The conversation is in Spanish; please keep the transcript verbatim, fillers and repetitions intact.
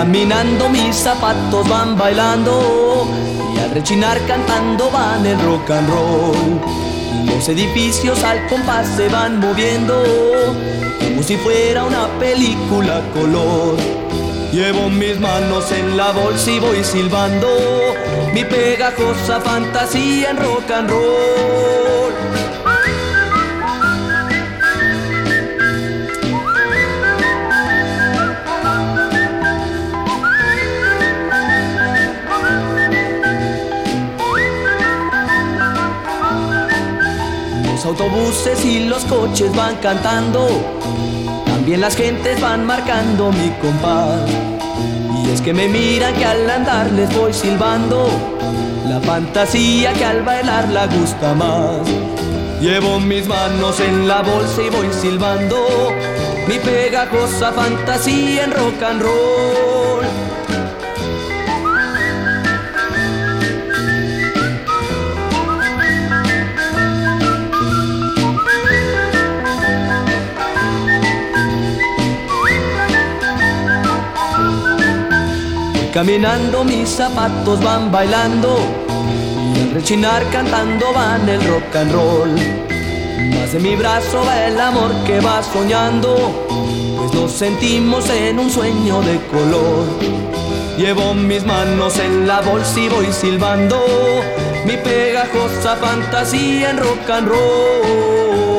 caminando mis zapatos van bailando y al rechinar cantando van el rock and roll. Los edificios al compás se van moviendo como si fuera una película color. Llevo mis manos en la bolsa y voy silbando mi pegajosa fantasía en rock and roll. Los autobuses y los coches van cantando, también las gentes van marcando mi compás. Y es que me miran que al andar les voy silbando la fantasía que al bailar la gusta más. Llevo mis manos en la bolsa y voy silbando mi pegajosa fantasía en rock and roll. Caminando mis zapatos van bailando y al rechinar cantando van el rock and roll. Más de mi brazo va el amor que va soñando, pues nos sentimos en un sueño de color. Llevo mis manos en la bolsa y voy silbando mi pegajosa fantasía en rock and roll.